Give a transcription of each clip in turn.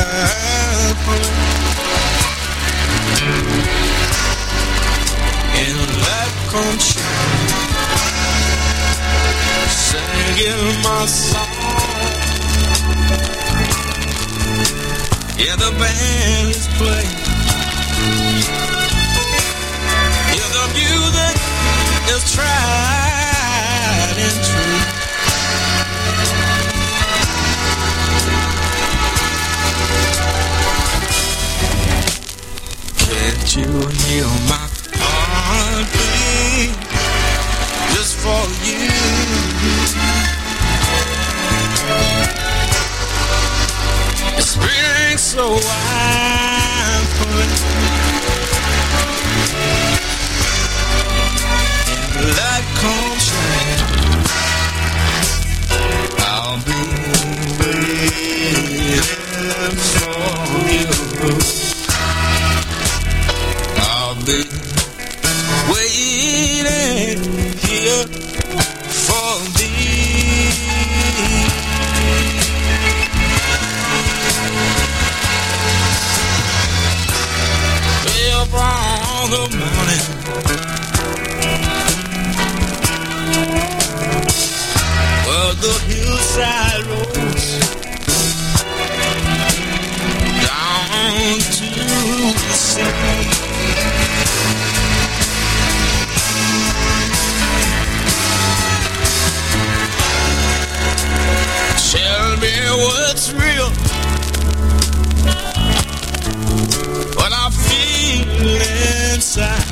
And light come shine, singing my song. Yeah, the band is playing. Yeah, the music is tried and true. Can't you hear my heartbeat just for you? It's beating so wildly, and the light comes shine. I'll be waiting for you. I'll be waiting here for thee. Way up on the mountain, where the hillside rolls down to the sea. Tell me what's real, what I feel inside.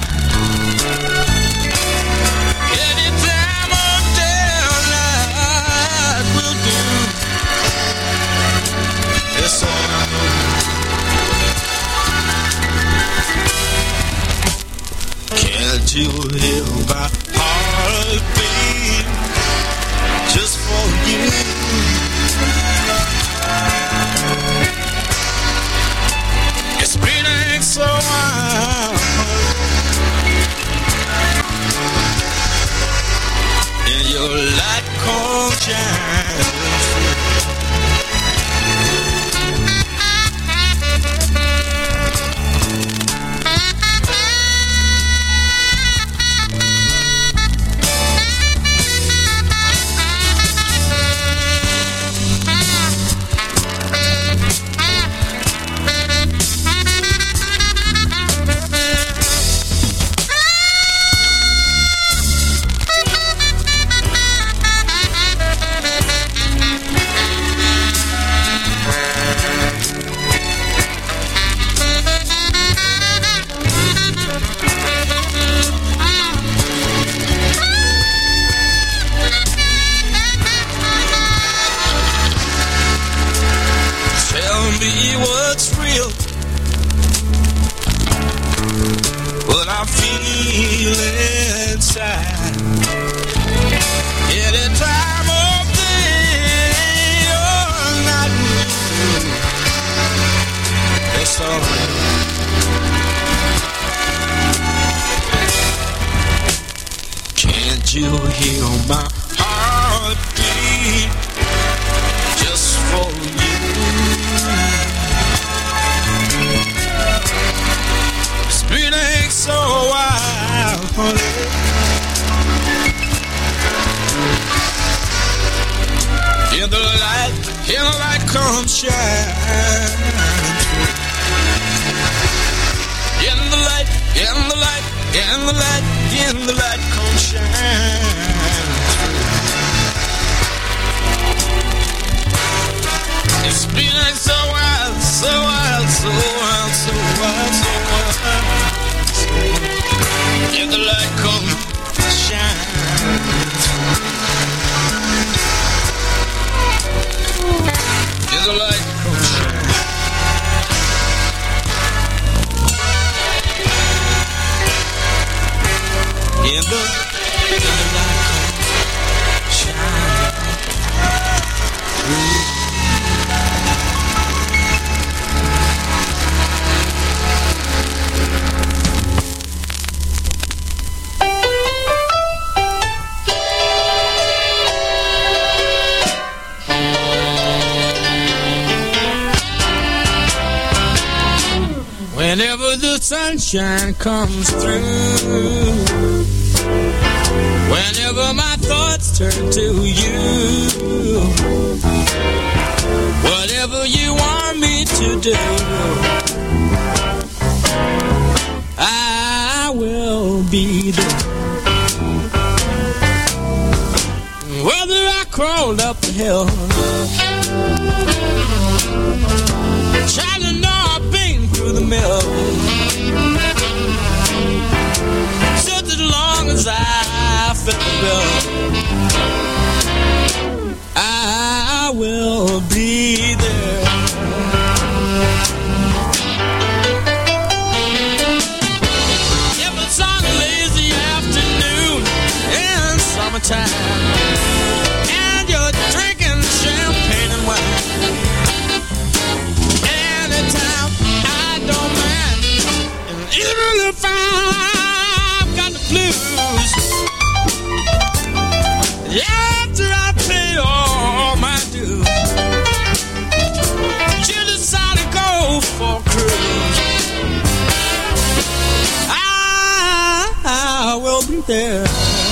Any time of day or night will do. It's all I know. Can't you hear my heartbeat just for you? It's beating so wild, and your light comes shining. the sunshine comes through. Whenever my thoughts turn to you, whatever you want me to do, I will be there. Whether I crawled up the hill, trying to know I've been through the mill, just as long as I fit the bill, I will be there. If it's on a lazy afternoon in summertime, and you're drinking champagne and wine, anytime I don't mind, and even if I've got the blues, after I pay all my dues, you decide to go for a cruise, I will be there.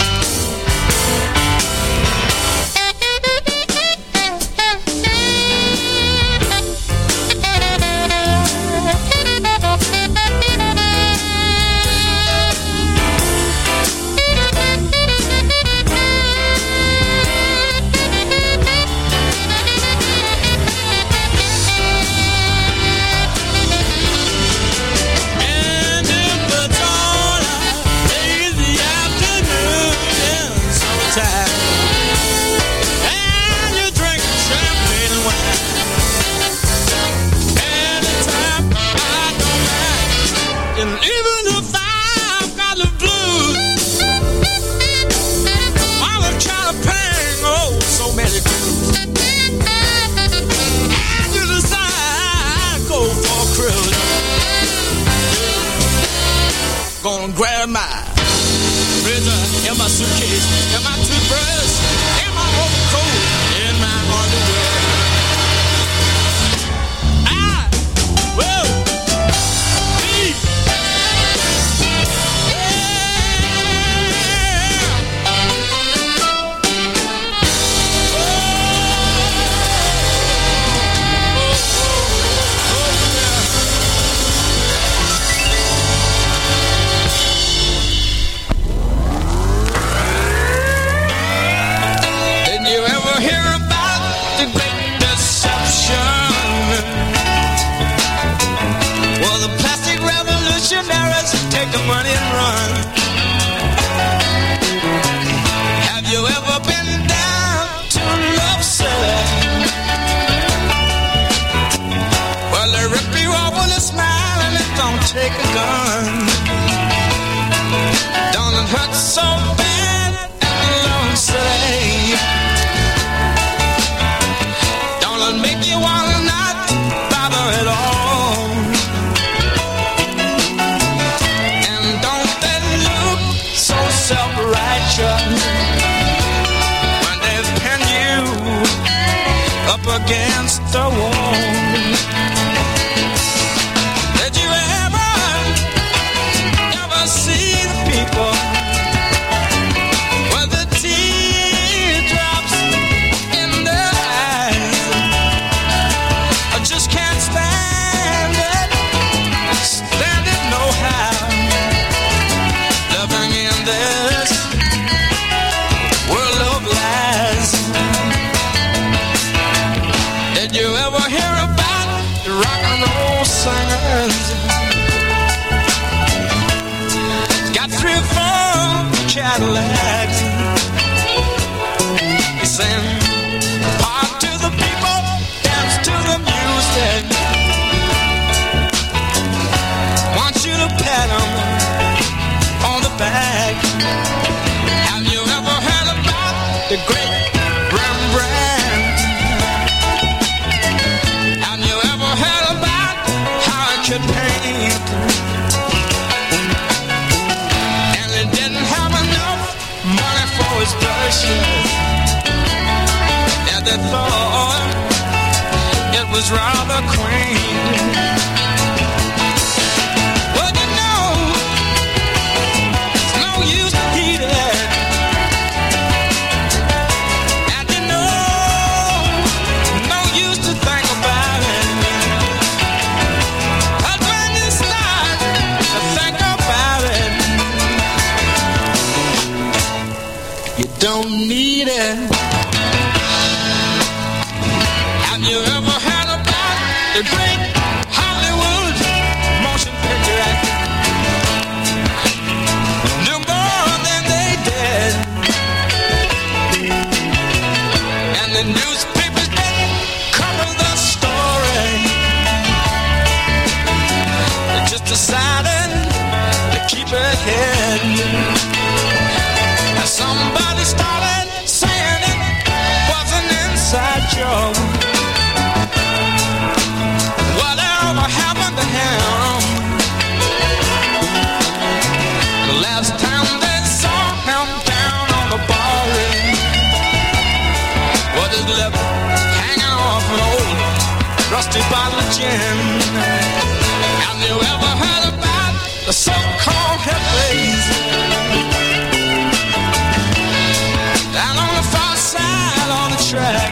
Gonna grab my razor and my suitcase and my toothbrush and my overcoat and my underwear. I will be take the money and run. Have you ever been down to Love City? Well, they rip you off with a smile and it don't take a gun. Don't it hurt so bad at Love City? Don't it make you wanna not bother at all? Self-righteous when they've pinned you up against the wall. Did you ever see the people with the teardrops in their eyes? I just can't stand it no how. Living in this world of lies. Did you ever hear about the rock and roll singers? Got 3 or 4 Cadillacs. They sing part to the people, dance to the music. Want you to pat them on the back. Have you ever heard about the great Rembrandt? Have you ever heard about how he could paint? And he didn't have enough money for his brushes, and they thought it was rather quaint. Well, the newspapers didn't cover the story. They just decided to keep it hidden. And somebody started saying it was an inside joke. Whatever happened to him? The last time they saw him down on the bar, was his lip hanging off an old rusty bottle of gin. Have you ever heard about the so-called hippies? Down on the far side on the track,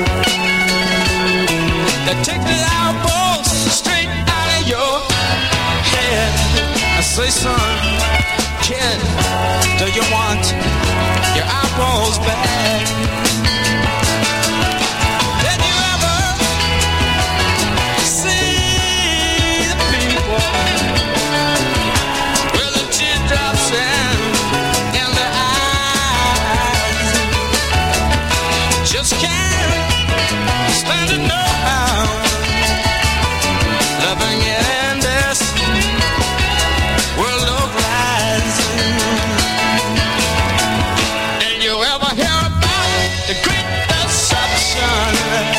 they take the elbows straight out of your head. I say, son, kid, do you want your eyeballs back? Did you ever see the people with the teardrops in their eyes? Just can't stand it now, living in this world of lies. Did you ever hear about the great deception?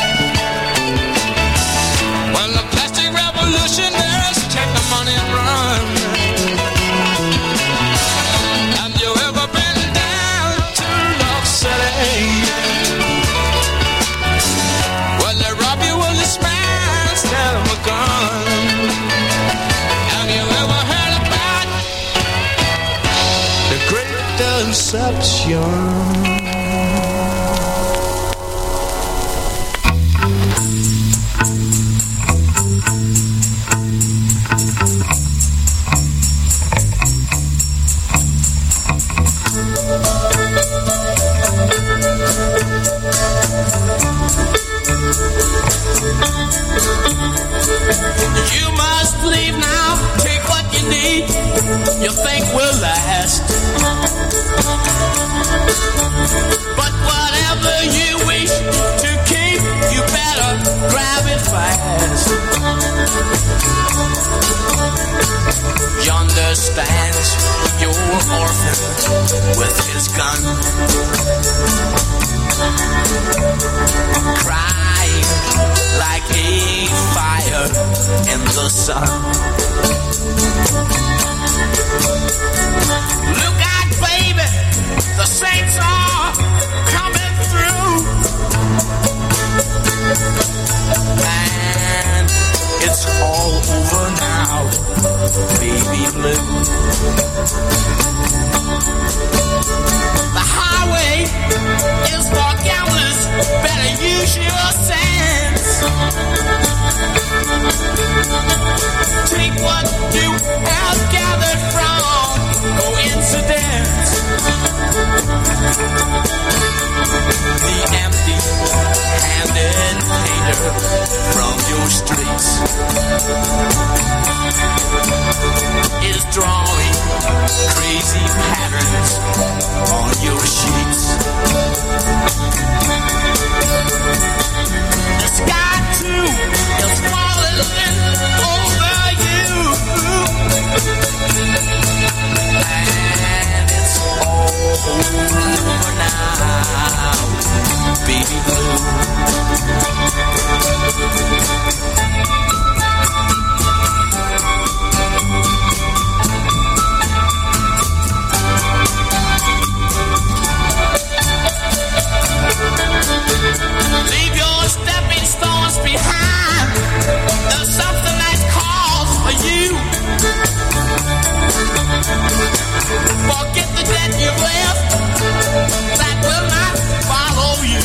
When the plastic revolutionaries take the money and run. Have you ever been down to Love City? Well, they rob you with a smile instead of a gun. Have you ever heard about the great deception? You must leave now, take what you need, you think will last. But whatever you wish to keep, you better grab it fast. Yonder stands your orphan with his gun, crying like a fire in the sun. Look out, baby, the saints are coming through, and it's all over now, baby blue. The highway is for gamblers, better use your sense. Take what you have gathered from coincidence. The empty-handed painter from your streets is drawing crazy patterns on your sheets. The sky too is falling over you, and it's all over now, baby blue. Leave your stepping stones behind. There's something that calls for you. Forget the debt you've left, that will not follow you.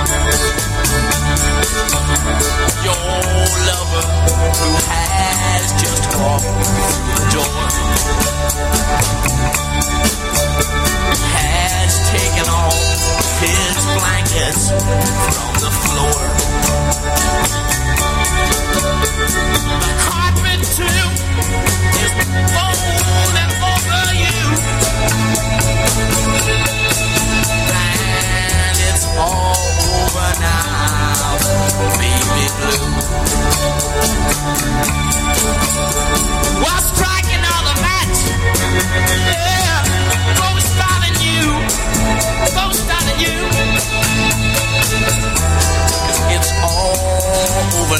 Your lover who has just walked through the door has taken off his blankets from the floor. The carpet too is folding over you, and it's all over now.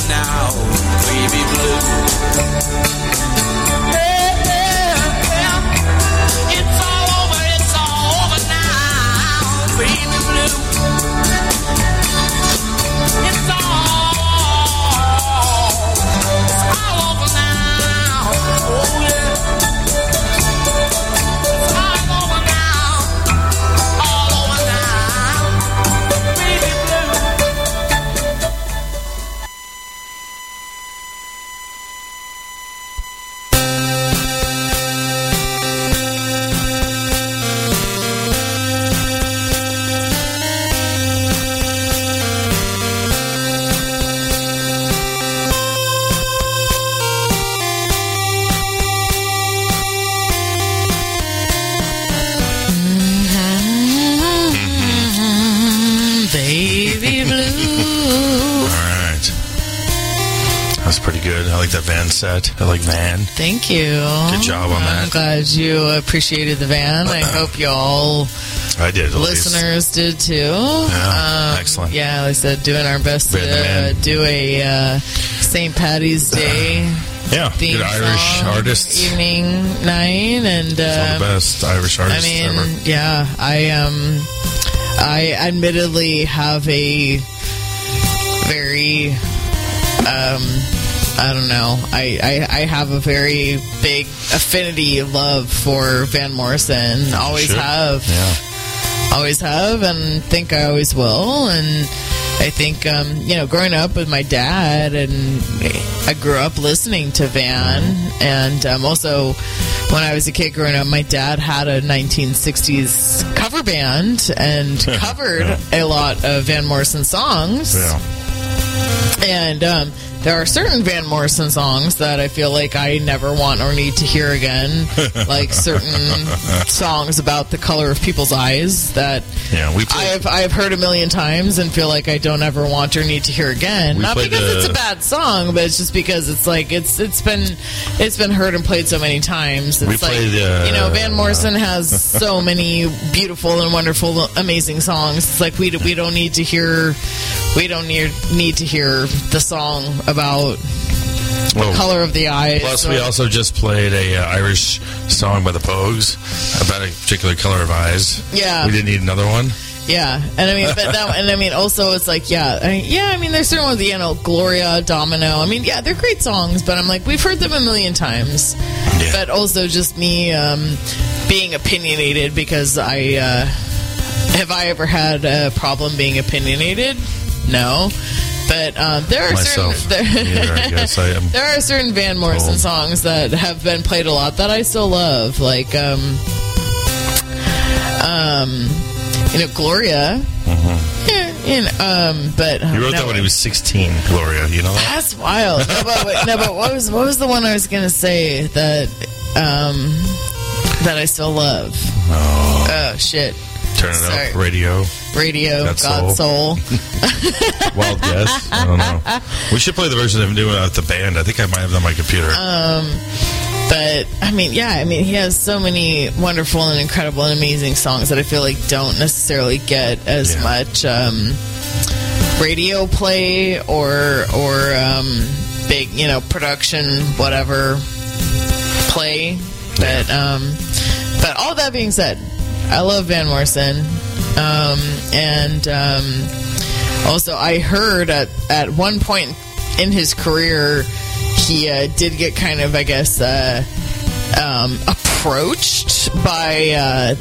now, baby blue. It's all over now, baby blue. It's all over now, oh yeah. It's all over now, baby blue. Baby blue. All right. That's pretty good. I like that van set. I like Van. Thank you. Good job on that. I'm glad you appreciated the van. I hope you all I did. At listeners did too. Yeah, excellent. Yeah, like I said, doing our best Van the to man. do a St. Patty's Day Yeah, theme good Irish song artists. evening night, and Some of the best Irish I artists mean, ever. yeah, I admittedly have a very I don't know. I have a very big affinity love for Van Morrison. Always Should. have. Yeah. Always have, and think I always will. And I think, growing up with my dad, and I grew up listening to Van. And also, when I was a kid growing up, my dad had a 1960s cover band and covered a lot of Van Morrison songs. Yeah. And there are certain Van Morrison songs that I feel like I never want or need to hear again, like certain songs about the color of people's eyes that Yeah, we played. I've heard a million times and feel like I don't ever want or need to hear again. We Not played because the- it's a bad song, but it's just because it's like it's been heard and played so many times. It's We like played, Van Morrison has so many beautiful and wonderful, amazing songs. It's like we don't need to hear the song about Well, color of the eyes. plus, we also just played a Irish song by the Pogues about a particular color of eyes. Yeah. We didn't need another one. Yeah, and I mean, also it's like, there's certain ones, Gloria, Domino. I mean, yeah, they're great songs, but I'm like, we've heard them a million times. Yeah. But also just me being opinionated because have I ever had a problem being opinionated? No. But there are Myself. Neither, I guess I am. there are certain Van Morrison Cold. songs that have been played a lot that I still love, like Gloria. But He wrote that when he was 16, Gloria. You know that? That's wild. But what was the one I was gonna say that I still love? Oh shit! Turn it Sorry. up. Radio. Radio, God Soul. Wild guess. I don't know. We should play the version of him doing it with the band. I think I might have that on my computer. But I mean, he has so many wonderful and incredible and amazing songs that I feel like don't necessarily get as much radio play or big, production, whatever play. But all that being said, I love Van Morrison, and also I heard at one point in his career he did get kind of, I guess, approached by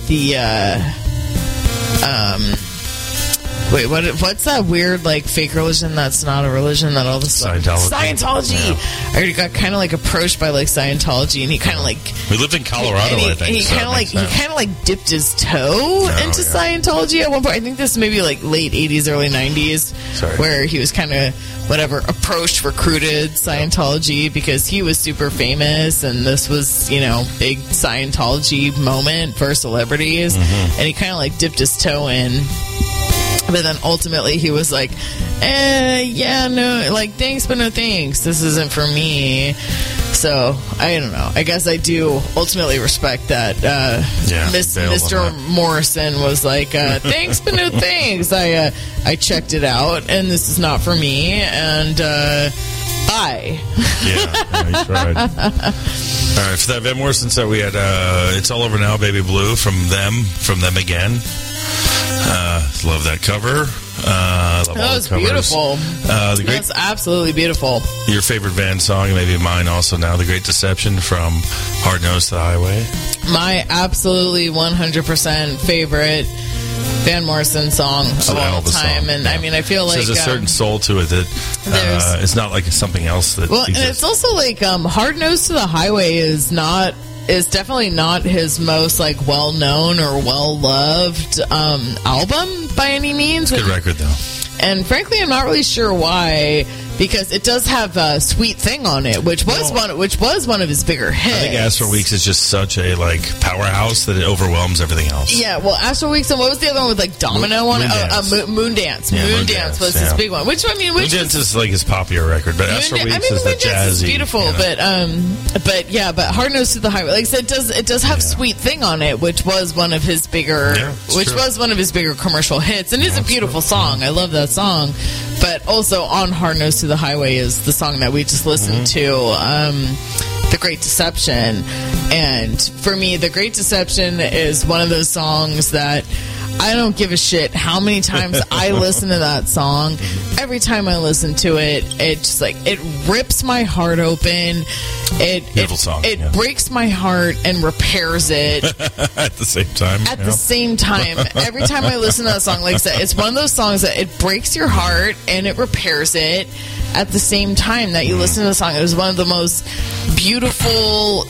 what's that weird, like, fake religion that's not a religion that all the Scientology. Yeah. I already got kind of like approached by like Scientology, and he kind of like We lived in Colorado, I think. he so kind of that makes like sense. dipped his toe into Scientology at one point. I think this may be like late 80s, early 90s, where he was kind of approached, recruited Scientology because he was super famous, and this was big Scientology moment for celebrities, and he kind of like dipped his toe in. But then ultimately he was like, no, like, thanks, but no thanks. This isn't for me. So, I don't know. I guess I do ultimately respect that. Mr. Morrison was like, thanks, but no thanks. I checked it out, and this is not for me. And Bye. Yeah, you tried. All right, for that Van Morrison set, we had It's All Over Now, Baby Blue from them again. Love that cover. Love all That was the covers. beautiful. That's absolutely beautiful. Your favorite Van song, and maybe mine also now, The Great Deception from Hard Nose to the Highway. My absolutely 100% favorite Van Morrison song of all time. And I mean, I feel like there's a certain soul to it that it's not like something else that well, exists. and it's also like Hard Nose to the Highway is definitely not his most like well known or well loved album by any means. Good record though. And frankly, I'm not really sure why, because it does have a Sweet Thing on it, which was one of his bigger hits. I think Astral Weeks is just such a like powerhouse that it overwhelms everything else. Yeah, well, Astral Weeks, and what was the other one with like Domino on it? Moondance. Yeah, Moondance was his big one. Which I mean, Moondance is like his popular record, but Astral Weeks is the jazzy. Is beautiful, you know? but Hard Nose to the Highway, like I said, it does have Sweet Thing on it, which was one of his bigger, commercial hits, and it's a beautiful song. I love that song. But also on Hard Nose to the Highway is the song that we just listened to, The Great Deception. And for me, The Great Deception is one of those songs that I don't give a shit how many times I listen to that song. Every time I listen to it, it just like it rips my heart open. Beautiful song. It breaks my heart and repairs it at the same time. At the same time, every time I listen to that song, like I said, it's one of those songs that it breaks your heart and it repairs it at the same time that you listen to the song. It was one of the most beautiful,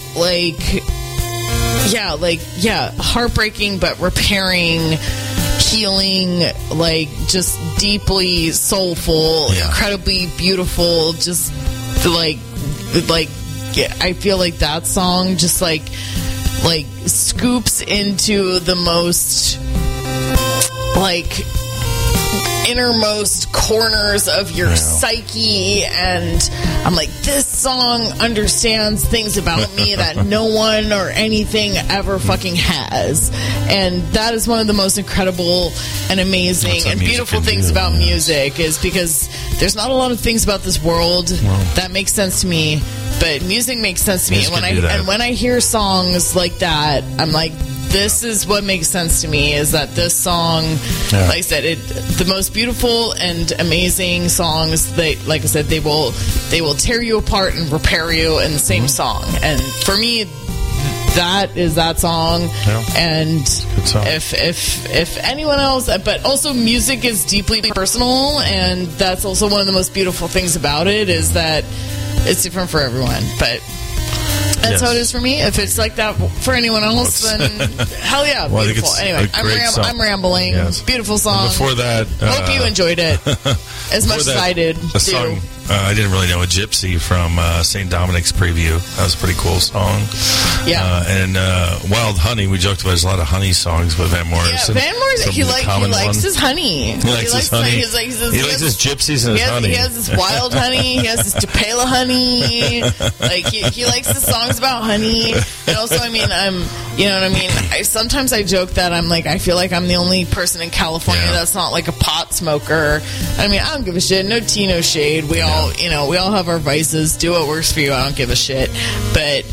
heartbreaking but repairing, healing, like just deeply soulful, incredibly beautiful, just like I feel like that song just like scoops into the most like innermost corners of your psyche, and I'm like, this song understands things about me that no one or anything ever fucking has. And that is one of the most incredible and amazing and beautiful things about music, is because there's not a lot of things about this world that make sense to me, but music makes sense to me. And when I hear songs like that, I'm like, this is what makes sense to me, is that this song, like I said, the most beautiful and amazing songs, like I said, they will tear you apart and repair you in the same song. And for me, that is that song. And if anyone else, but also music is deeply personal, and that's also one of the most beautiful things about it, is that it's different for everyone. But that's how it is for me. If it's like that for anyone else, then hell yeah, well, beautiful. Anyway, I'm rambling. Yes. Beautiful song. And before that, hope you enjoyed it as much as I did. A song I didn't really know, a Gypsy from St. Dominic's Preview. That was a pretty cool song. Yeah. And Wild Honey, we joked about there's a lot of honey songs with Van Morrison. Yeah, Van Morrison, he likes his honey. He likes his honey. He likes his gypsies and his honey. He has his wild honey. He has his Tupela honey. Like, he likes the songs about honey. And also, I mean, you know what I mean? Sometimes I joke that I'm like, I feel like I'm the only person in California that's not like a pot smoker. I mean, I don't give a shit. No tea, no shade. We all have our vices. Do what works for you. I don't give a shit. But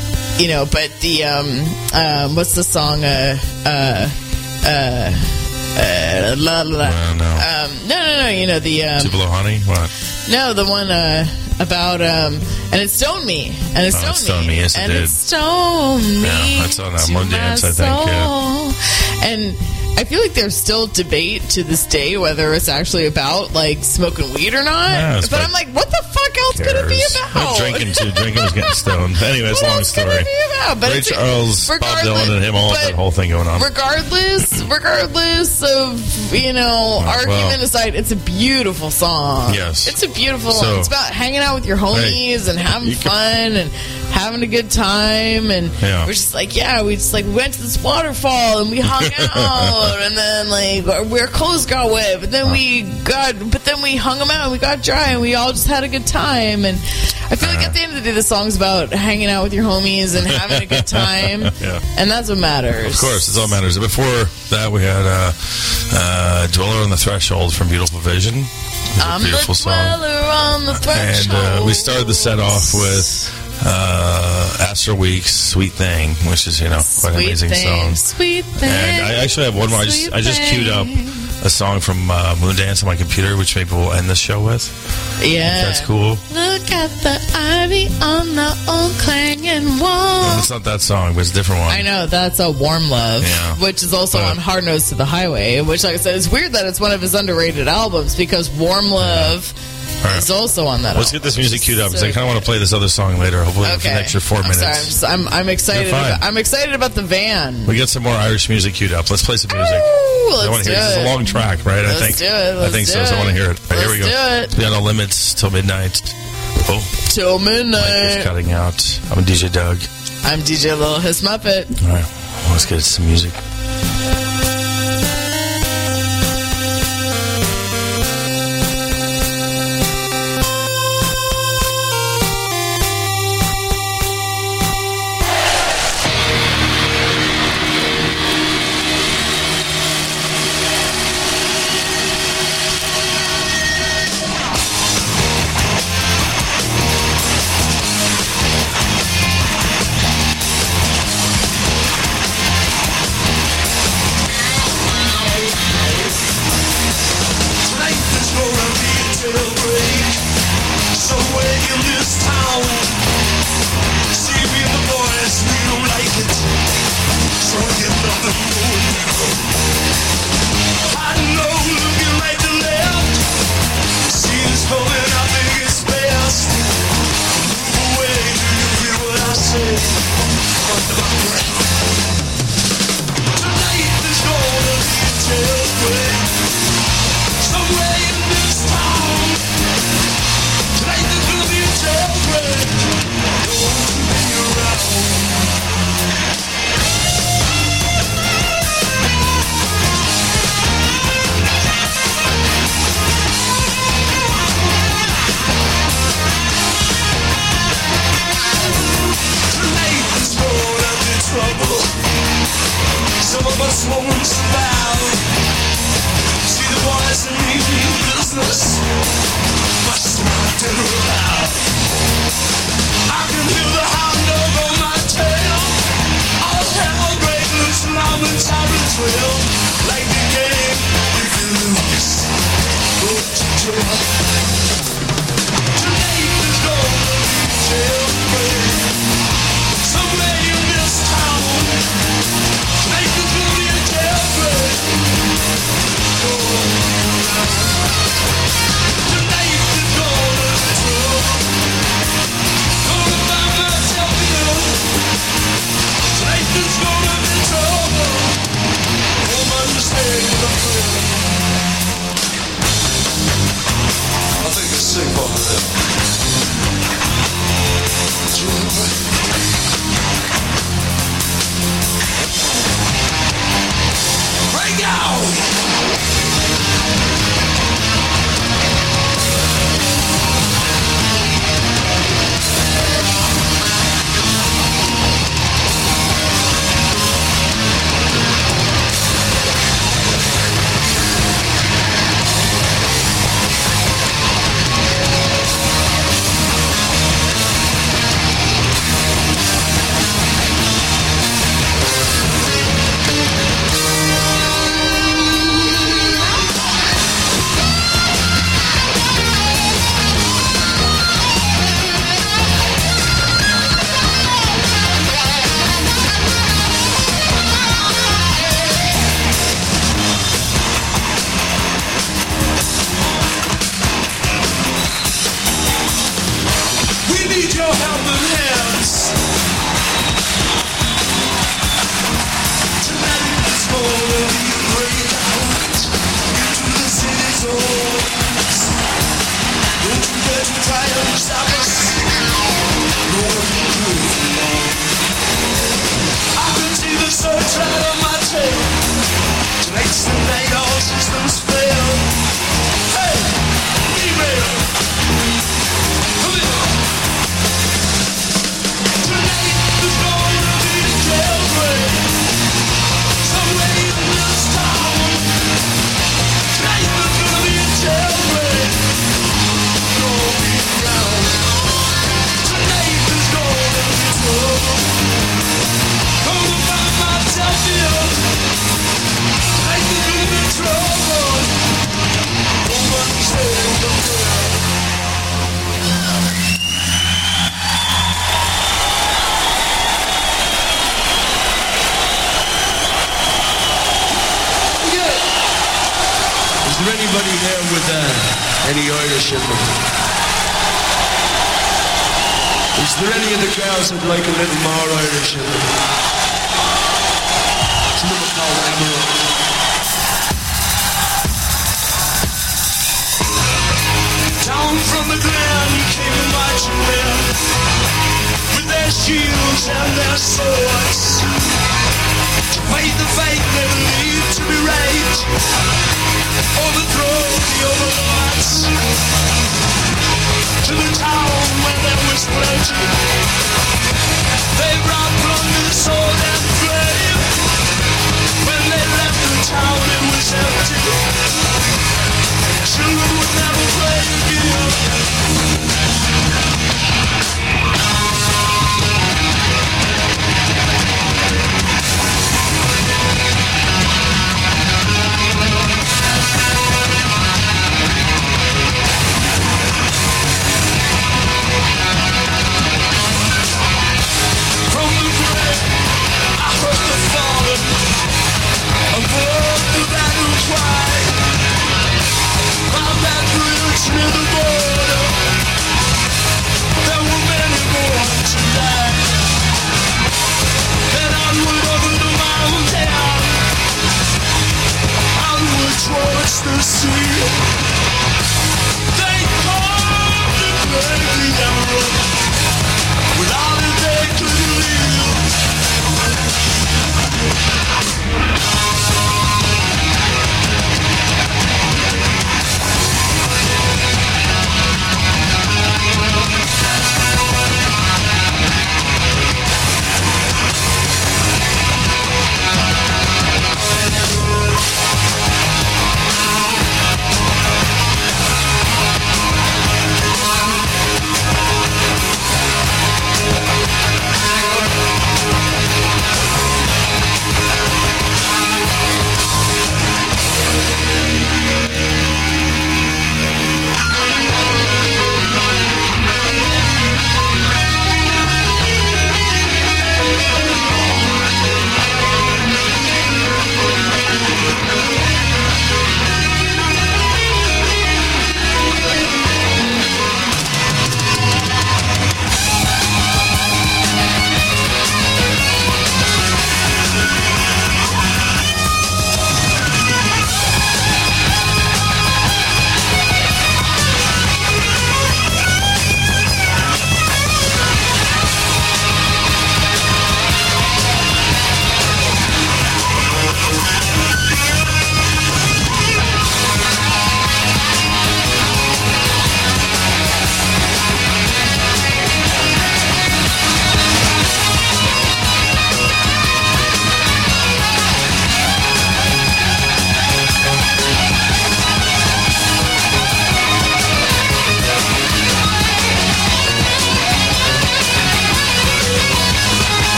the what's the song? La la la. No. You know the Tupelo Honey. What? No, the one about and it stoned me, and it stoned me. Yes, it did. It stoned me. Yeah, that's on Moondance, I think. Yeah. And I feel like there's still debate to this day whether it's actually about like smoking weed or not. Yeah, but I'm like, what the fuck else could it be about? Drinking was getting stoned. Anyway, it's a long story. Could it be about? But Ray Charles, Bob Dylan, and him, all that whole thing going on. Regardless of argument aside, it's a beautiful song. Yes, it's a beautiful song. It's about hanging out with your homies and having fun and having a good time. And we're just like, we went to this waterfall and we hung out. And then like our clothes got wet, but then we hung them out and we got dry and we all just had a good time. And I feel like at the end of the day, the song's about hanging out with your homies and having a good time. And that's what matters. Of course, it's all matters. Before that, we had Dweller on the Threshold from Beautiful Vision. It's a beautiful song. On the threshold. And we started the set off with Astro Week's Sweet Thing, which is, quite an amazing song. Sweet Thing. And I actually have one more. I just queued up a song from Moondance on my computer, which maybe we'll end the show with. Yeah. If that's cool. Look at the ivy on the old clanging wall. It's not that song, but it's a different one. I know, that's a Warm Love, which is also on Hard Nose to the Highway, which, like I said, it's weird that it's one of his underrated albums because Warm Love is also on that Let's album. get this music queued up because I kind of want to play this other song later, hopefully for an extra 4 minutes. I'm excited. I'm excited about the van. We get some more Irish music queued up. Let's play some music. I want to hear it. It's a long track, right? Let's do it. I think so. So I want to hear it. All right, here we go. Let's do it. We got No Limits till midnight. Oh, till midnight. Mike is cutting out. I'm DJ Doug. I'm DJ Little His Muppet. All right, let's get some music. any Irish in them? Is there any of the girls that like a little more Irish in them? It's a little called Emerald. Down from the glen came a marching men with their shields and their swords to fight the fight they believed to be right, overthrow the overlords. To the town where there was plenty, they brought plunder, sword and flame. When they left the town it was empty. Children would never play again.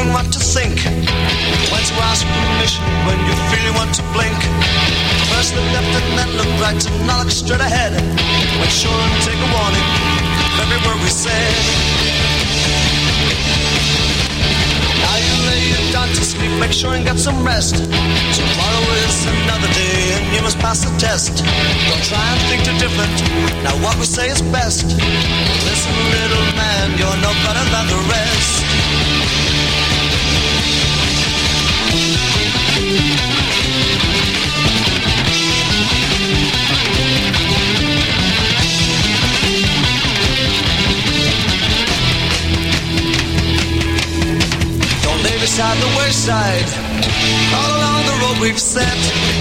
and what to think. When to ask permission when you feel you want to blink. First look left and then look right and now look straight ahead. Make sure and take a warning of every word we said. Now you lay you down to sleep, make sure and get some rest. Tomorrow is another day and you must pass the test. Don't try and think too different, now what we say is best. Listen little man, you're no better than the rest. Don't lay beside the wayside, all along the road we've set.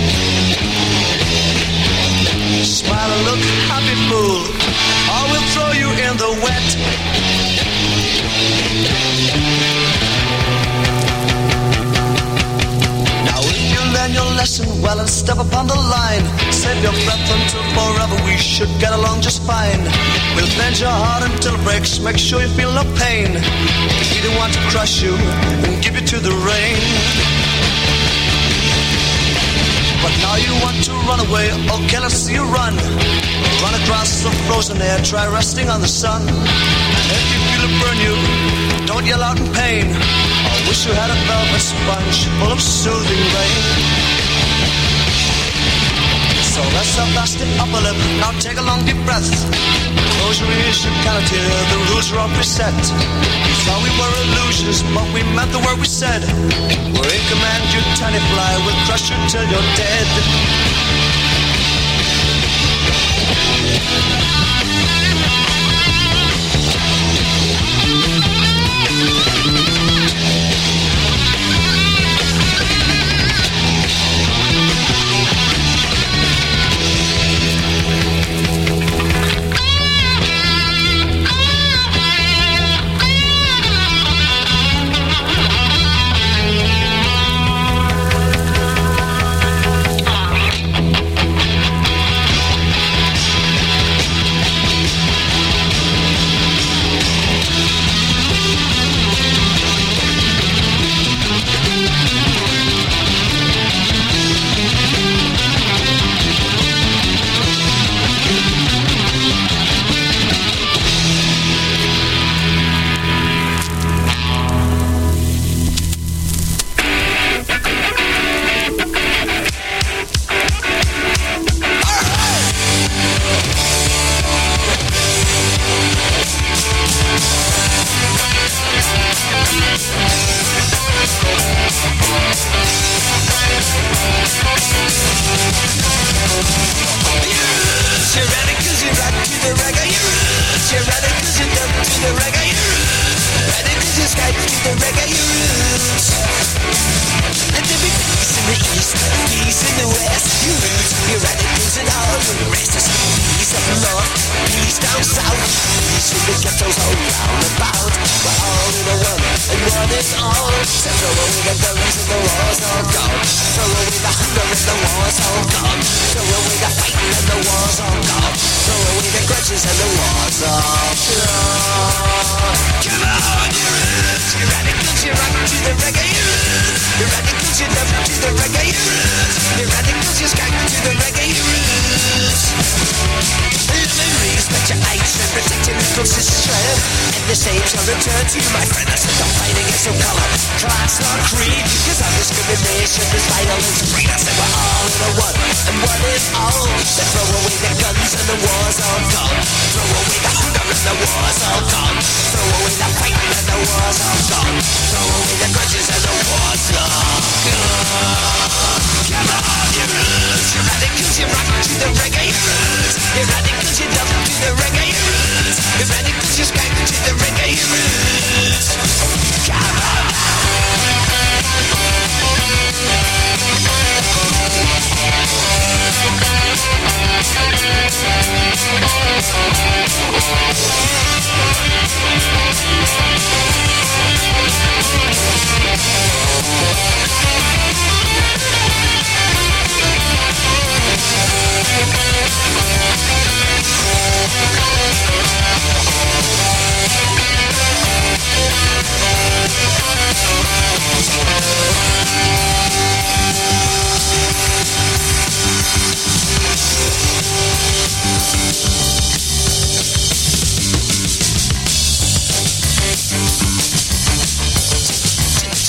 Smile and look happy, fool, or we'll throw you in the wet. Now if you learn your lesson well and step upon the line, save your breath until forever, we should get along just fine. We'll bend your heart until it breaks, make sure you feel no pain. We don't want to crush you and give you to the rain. But now you want to run away, okay, let's see you run. Run across the frozen air, try resting on the sun. And if you feel it burn you, don't yell out in pain. I wish you had a velvet sponge full of soothing rain. So rest up, last the upper lip, now take a long deep breath. Close your ears, you cannot hear, the rules are all preset. We thought we were illusions, but we meant the word we said. We're in command, you tiny fly, we'll crush you till you're dead.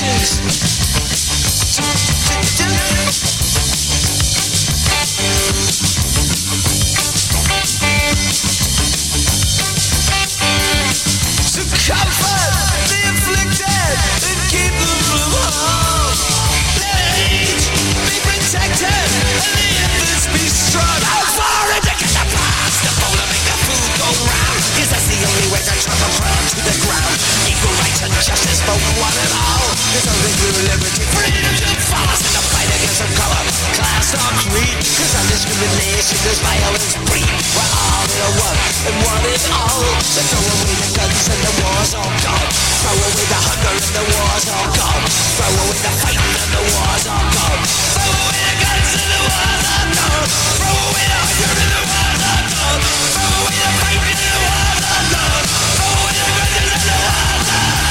To comfort the afflicted and keep them from harm. Let age be protected and the infants be strong. How far into get the past? The bowl to make the food go round. 'Cause that's the only way to chop a crown to the ground. Equal rights and justice for one and all. There's only true liberty, freedom to follow. In the fight against the color, class or creed. 'Cause on discrimination there's violence breed. We're all in a one and one is all. So throw away the guns and the war's all gone. Throw away the hunger and the war's all gone. Throw away the fighting and the war's all gone. Throw away the guns and the war's all gone. Throw away the hunger and the war's all gone. Throw away the fighting and the war's all gone. Throw away the guns and the war's all gone.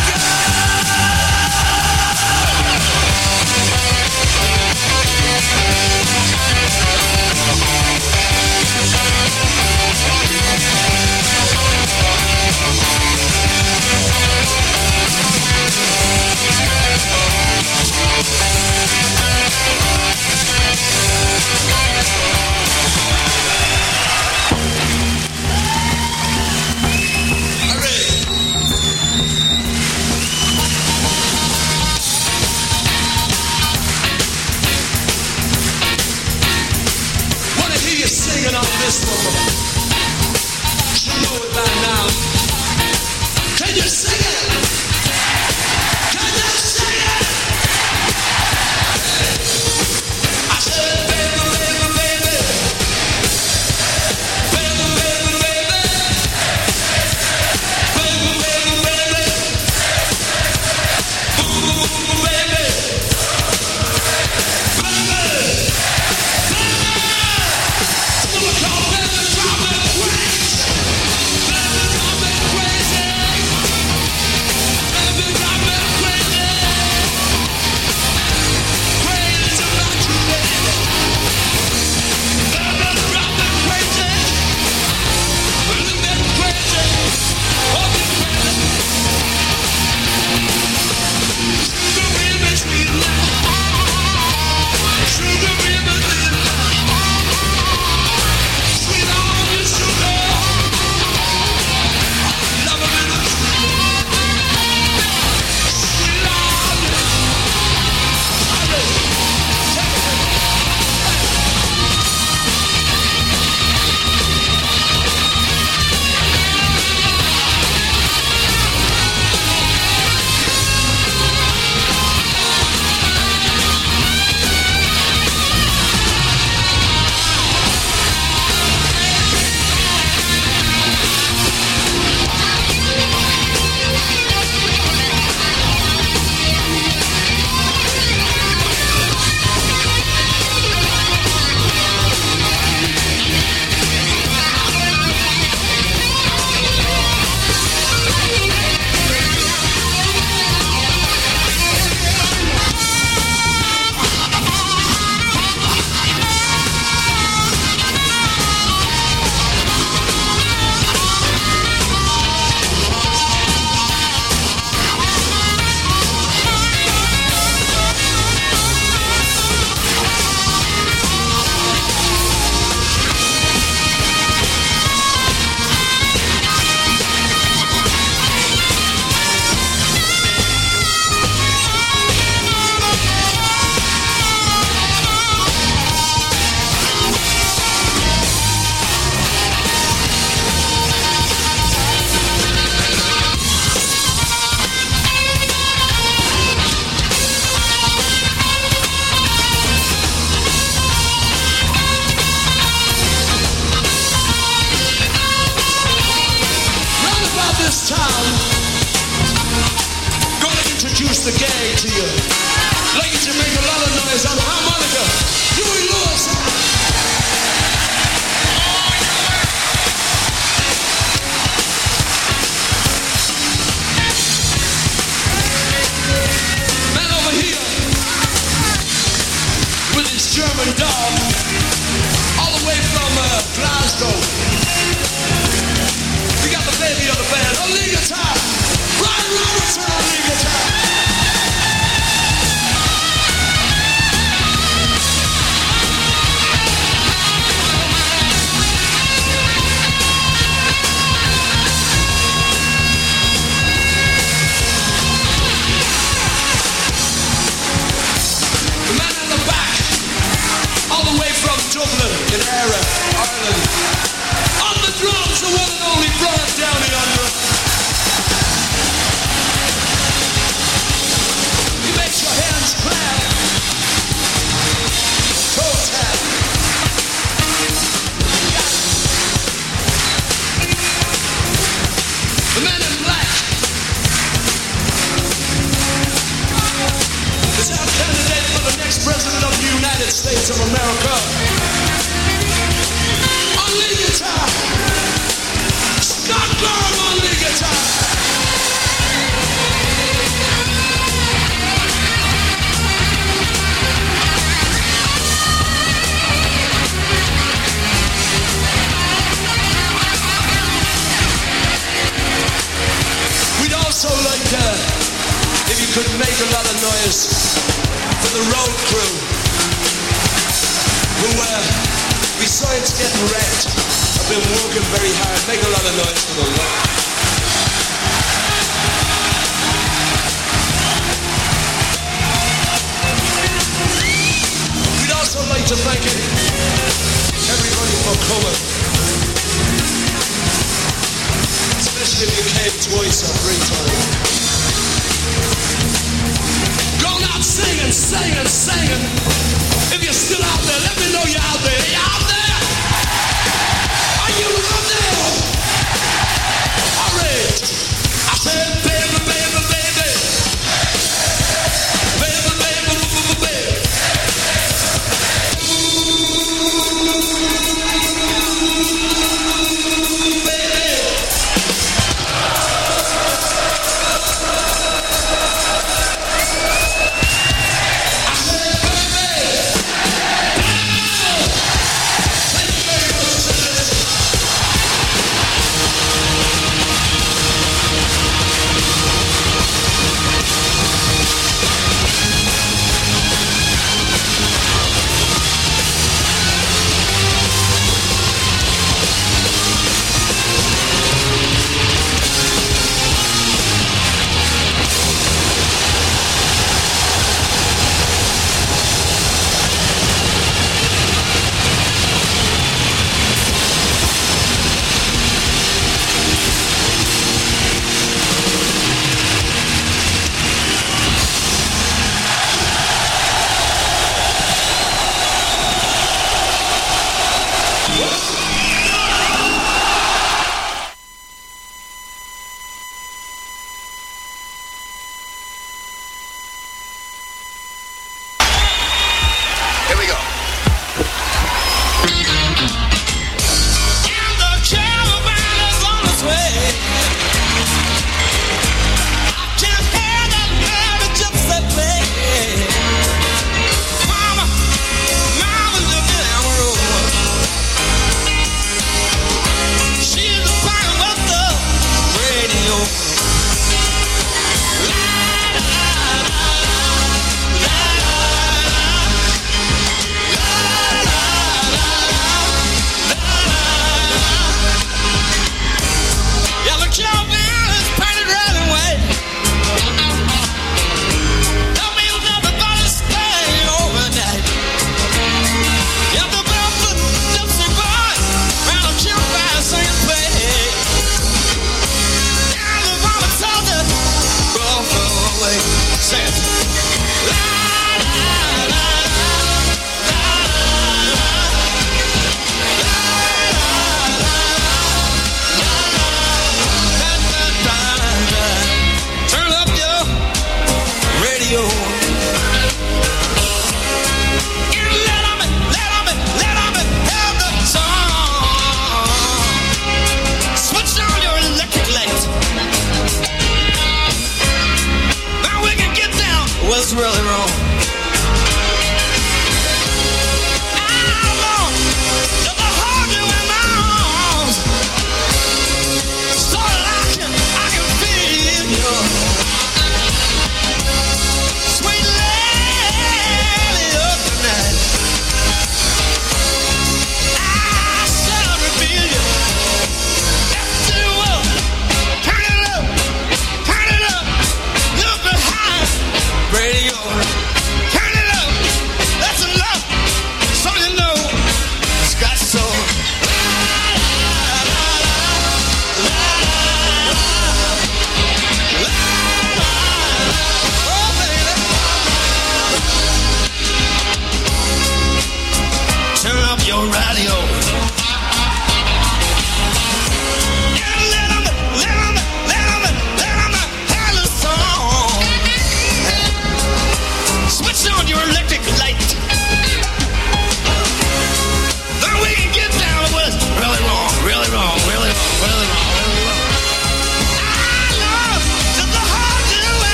Singing on this one. You know it by now. Can you sing it? Can you sing it? I said, baby, baby, baby. Baby, baby, baby. Baby, baby, baby. Ooh, baby. introduce the gang to you. Ladies, you make a lot of noise on harmonica. Huey Lewis. Man over here with his German dog, all the way from Glasgow. We got the baby on the band, on lead guitar. Ryan Robertson on lead guitar. comes the one and only Brian Downey under. He makes your hands clap. Toe tap. The man in black is our candidate for the next president of the United States of America. On lead guitar, Scott Gorham on lead guitar. We'd also like if you could make a lot of noise for the road crew who besides getting wrecked, I've been working very hard. Make a lot of noise for them. We'd also like to thank everybody for coming. Especially if you came twice or three times. Going out singing, singing, singing. If you're still out there, let me know you're out there. Are you out there? Are you out there? All right. I said, baby, baby, baby. Baby, baby, baby, baby.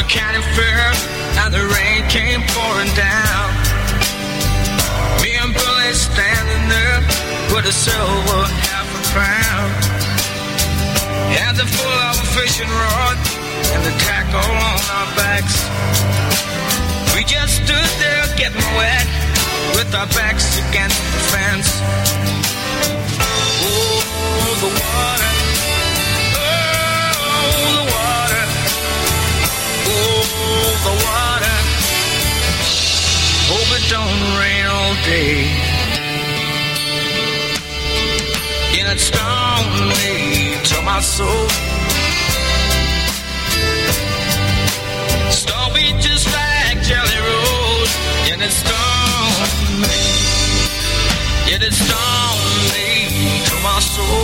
county fair, and the rain came pouring down. Me and Billy standing there with a silver half a crown. Had the full of a fishing rod and the tackle on our backs. We just stood there getting wet with our backs against the fence. Oh, the water. Oh, the water. Oh, the water. Hope it don't rain all day. And it stung me to my soul. Stung me just like Jelly Roll. And it stung me. And it stung me to my soul.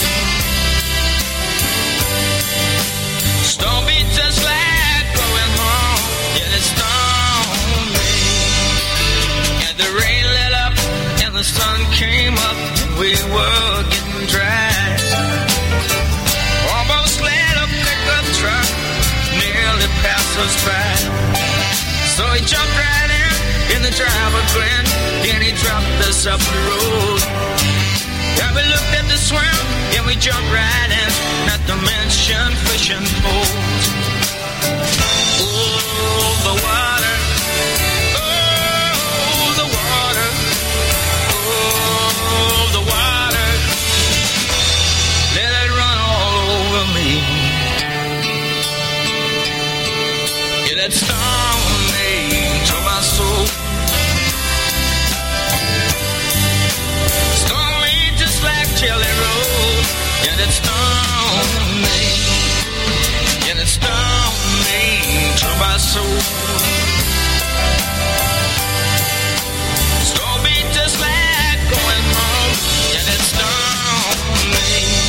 Stung me just like going home. And it stung me. And the rain lit up and the sun came up. We were getting dry. Almost let a pickup truck nearly pass us by. So he jumped right in the driver grin, and he dropped us up the road. Yeah, we looked at the swim, and we jumped right in at the mentioned fishing poles. Oh, the water. Oh, the water. Oh, the water. Let it run all over me. Yeah, that stung me to my soul. Stung me just like Jelly Roll. Yeah, that stung me. Yeah, that stung me to my soul. Stung me just like going home. Yeah, that stung me.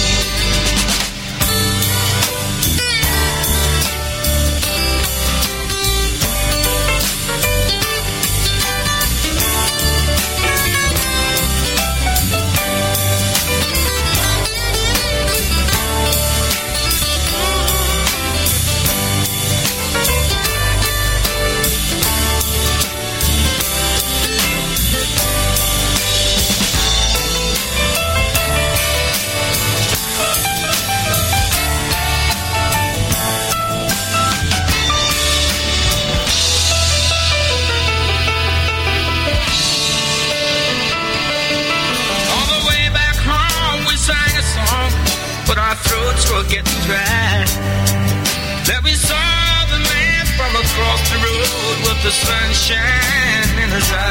Throats were getting dry. Then we saw the man from across the road with the sunshine in his